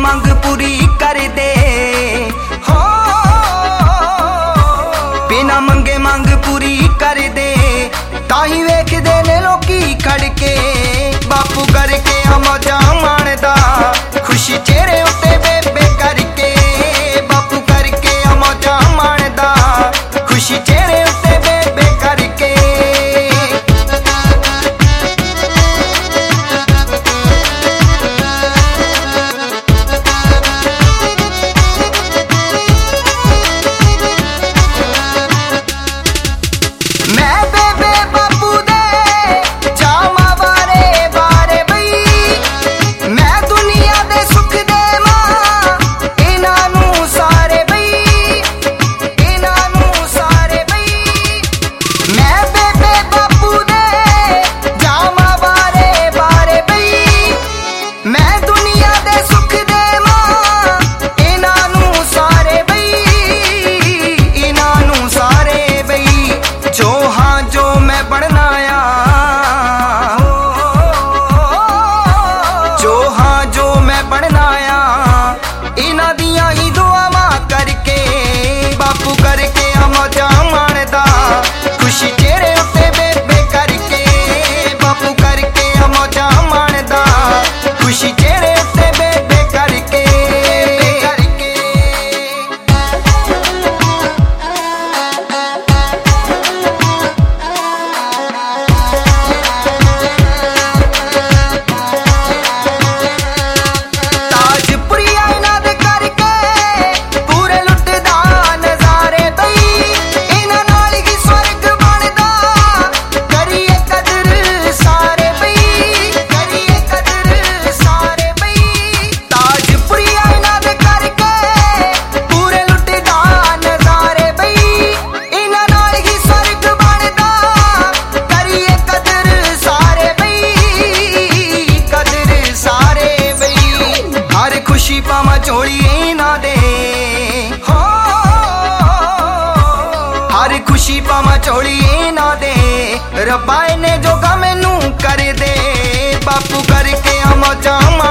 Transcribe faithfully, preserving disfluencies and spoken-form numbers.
मंग पूरी कर दे हो, बिना मंगे मंग पूरी कर दे। ताही वेखदे ने लोकी खड़के बापू करके मौजा माणदा, खुशी चेहरे उत्ते बेबे करके बापू करके मौजा माणदा, खुशी चेहरे उत्ते बेबे करके। खुशी पावा झोली ना दे हो, हर खुशी पावा झोली ना दे। रब्बा ने जोगा मैनू कर दे बापू करके मौजा